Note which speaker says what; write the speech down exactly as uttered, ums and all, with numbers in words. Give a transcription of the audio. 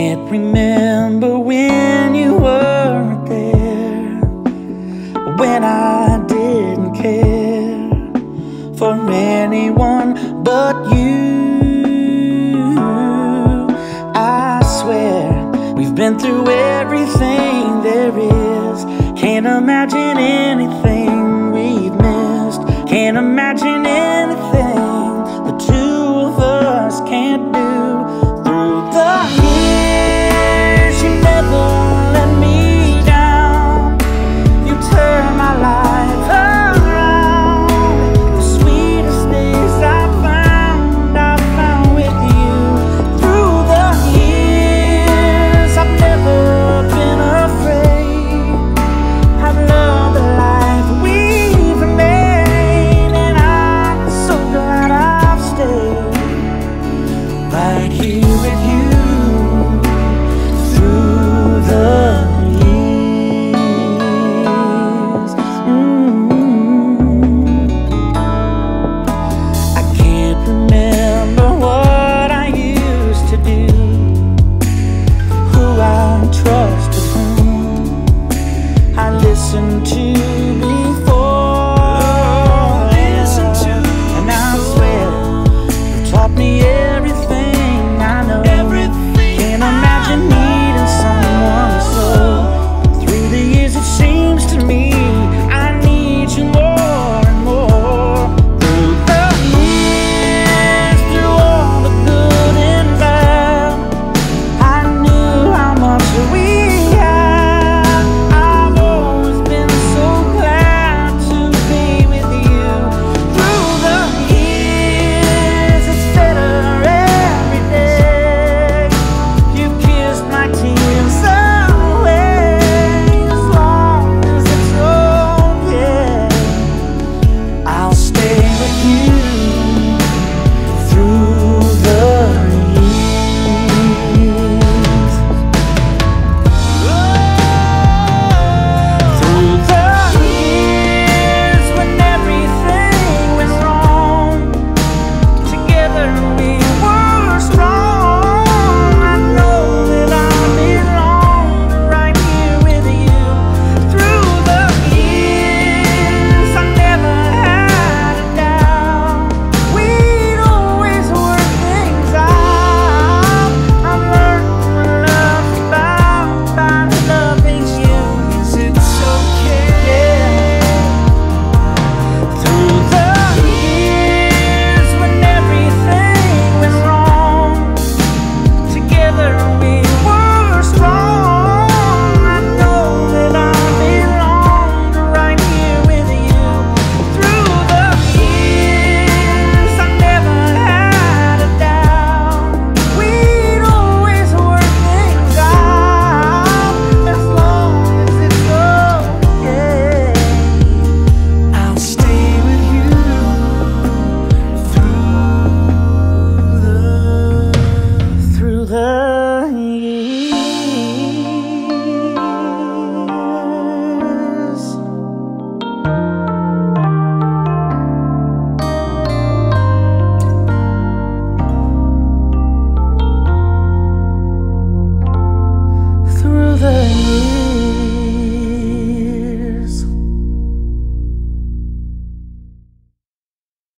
Speaker 1: can't remember when you weren't there, when I didn't care for anyone but you. I swear we've been through everything there is. Can't imagine anything we've missed. Can't imagine anything the two of us can't do. Through the years, you never let me down. You turn my life around. The sweetest days I found, I found with you. Through the years, I've never been afraid. I've loved the life we've made, and I'm so glad I've stayed right here with you through the years. Mm-hmm. I can't remember what I used to do, who I trusted, whom I listened to before. Listen to, and I swear you taught me everything I know. Everything. Can't imagine needing someone so. Through the years, it seems to me I need you more and more. Through the years, through all the good and bad, I knew how much we had. I've always been so glad to be with you. Through the years, it's better every day. You've kissed my tears away. As long as it's okay, I'll stay with you through the years. Through the years, when everything went wrong, together we were strong. I know that I belong right here with you. Through the years, I never had a doubt. We'd always work things out. I've learned what love's about by loving you. Is it okay? Through the years, when everything went wrong, together we were strong. I know that I belong right here with you. Through the years, I never had a doubt. We'd always work things out. As long as it's okay, I'll stay with you through the through the